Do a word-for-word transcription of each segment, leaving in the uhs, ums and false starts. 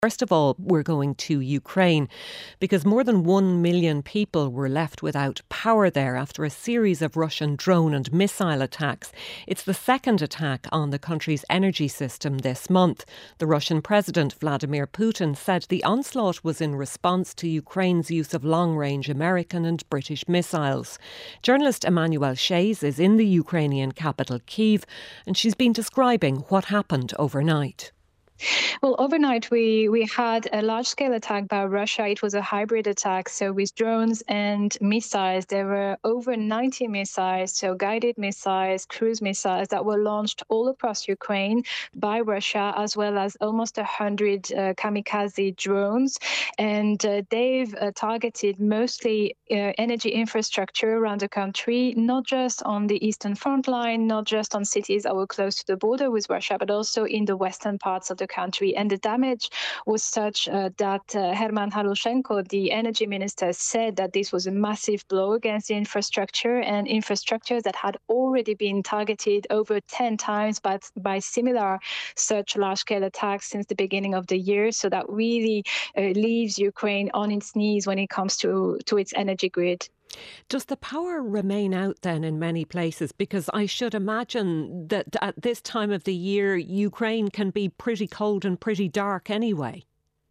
First of all, we're going to Ukraine because more than one million people were left without power there after a series of Russian drone and missile attacks. It's the second attack on the country's energy system this month. The Russian President Vladimir Putin said the onslaught was in response to Ukraine's use of long-range American and British missiles. Journalist Emmanuelle Chayes is in the Ukrainian capital Kyiv, and she's been describing what happened overnight. Well, overnight we, we had a large-scale attack by Russia. It was a hybrid attack, so with drones and missiles. There were over ninety missiles, so guided missiles, cruise missiles that were launched all across Ukraine by Russia, as well as almost one hundred uh, kamikaze drones. And uh, they've uh, targeted mostly uh, energy infrastructure around the country, not just on the eastern front line, not just on cities that were close to the border with Russia, but also in the western parts of the country. And the damage was such uh, that uh, Herman Halushenko, the energy minister, said that this was a massive blow against the infrastructure and infrastructures that had already been targeted over ten times by, by similar such large-scale attacks since the beginning of the year. So that really uh, leaves Ukraine on its knees when it comes to, to its energy grid. Does the power remain out then in many places? Because I should imagine that at this time of the year, Ukraine can be pretty cold and pretty dark anyway.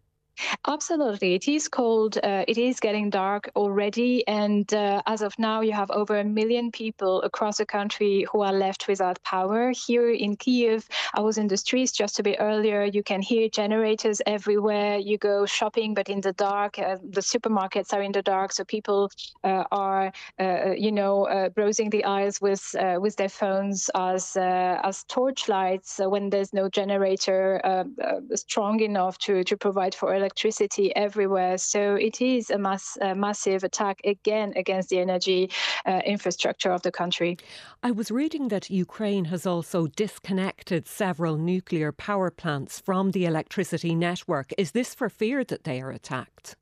Absolutely. It is cold. Uh, it is getting dark already. And uh, as of now, you have over a million people across the country who are left without power. Here in Kyiv, I was in the streets just a bit earlier. You can hear generators everywhere. You go shopping, but in the dark. Uh, the supermarkets are in the dark. So people uh, are, uh, you know, uh, browsing the aisles with uh, with their phones as, uh, as torchlights uh, when there's no generator uh, uh, strong enough to, to provide for electricity. electricity everywhere. So it is a, mass, a massive attack again against the energy uh, infrastructure of the country. I was reading that Ukraine has also disconnected several nuclear power plants from the electricity network. Is this for fear that they are attacked?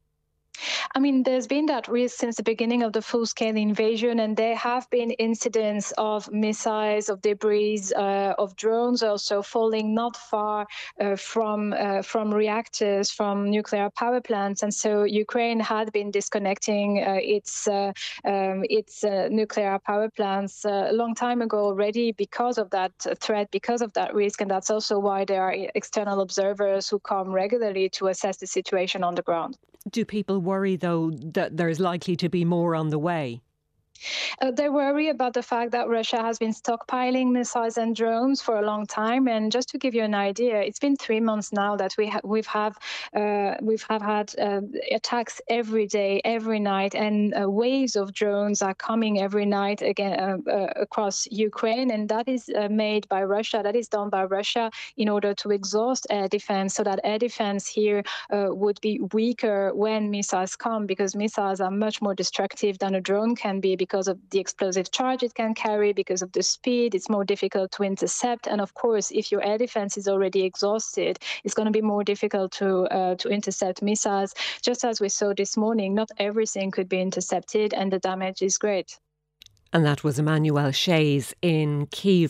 I mean, there's been that risk since the beginning of the full-scale invasion, and there have been incidents of missiles, of debris, uh, of drones also falling not far uh, from uh, from reactors, from nuclear power plants. And so Ukraine had been disconnecting uh, its uh, um, its uh, nuclear power plants uh, a long time ago already because of that threat, because of that risk. And that's also why there are external observers who come regularly to assess the situation on the ground. Do people worry, though, that there's likely to be more on the way? Uh, they worry about the fact that Russia has been stockpiling missiles and drones for a long time. And just to give you an idea, it's been three months now that we ha- we've have uh, we've have had uh, attacks every day, every night, and uh, waves of drones are coming every night again uh, uh, across Ukraine. And that is uh, made by Russia. That is done by Russia in order to exhaust air defense, so that air defense here uh, would be weaker when missiles come, because missiles are much more destructive than a drone can be. Because of the explosive charge it can carry, because of the speed, it's more difficult to intercept. And of course, if your air defense is already exhausted, it's going to be more difficult to uh, to intercept missiles. Just as we saw this morning, not everything could be intercepted, and the damage is great. And that was Emmanuelle Chayes in Kyiv.